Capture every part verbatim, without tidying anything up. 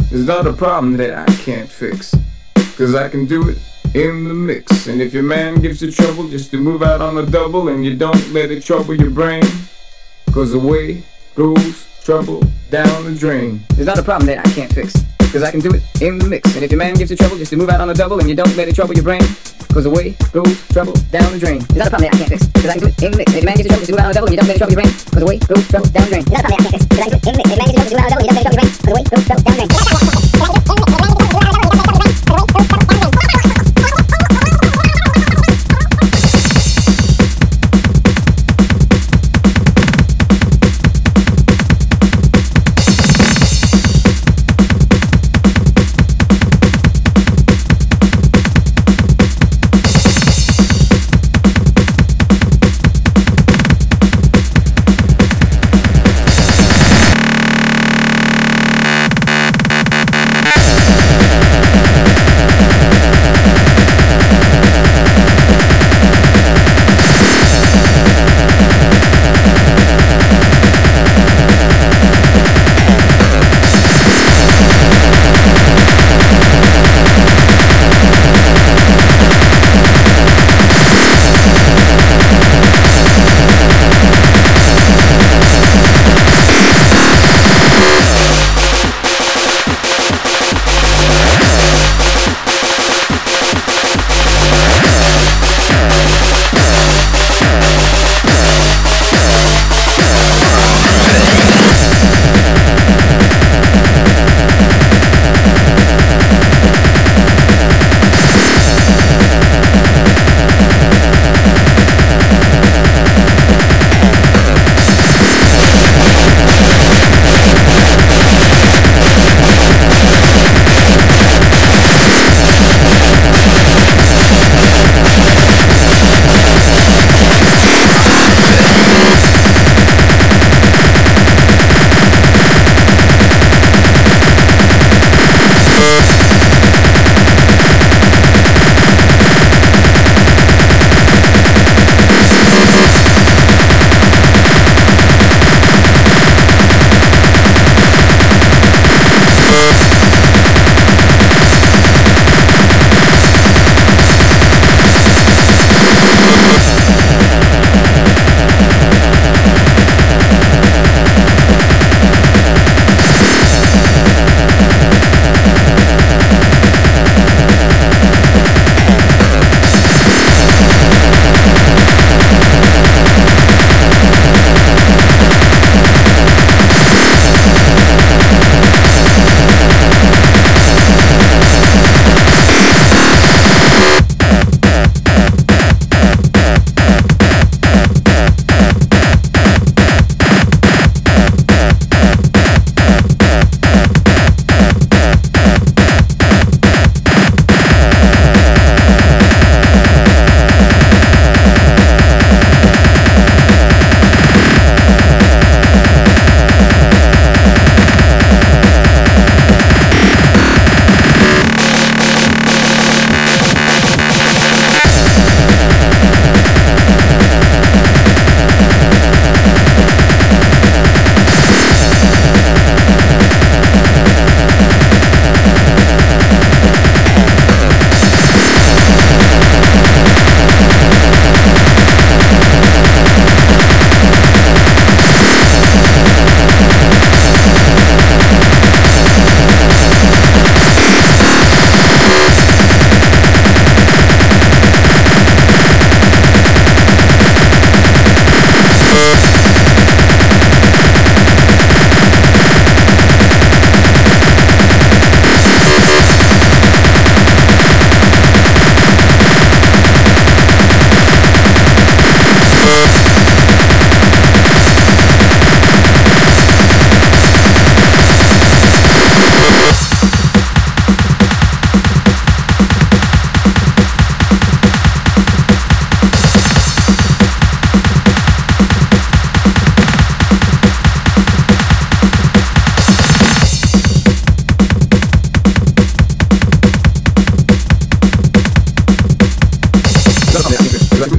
It's not a problem that I can't fix, cause I can do it in the mix. And if your man gives you trouble just to move out on the double, and you don't let it trouble your brain, cause away goes trouble down the drain. It's not a problem that I can't fix, cause I can do it in the mix. And if your man gives you trouble just to move out on the double, and you don't let it trouble your brain, cause away goes trouble down the drain. It's not a problem that I can't fix, cause I can do it in the mix. And if your man gives you trouble just to move out on the double, and you don't let it trouble your brain, cause away goes trouble down the drain. It's not a problem that I can't fix, cause I can do it in the mix. And if your man gives you trouble just to move out on the double, and you don't let it trouble your brain, cause away goes trouble down the drain.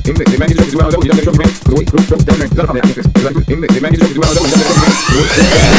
They manage to do well, though, he doesn't get trouble, man. Cause wait, group, down there. They manage to do well, though, he doesn't get trouble, man.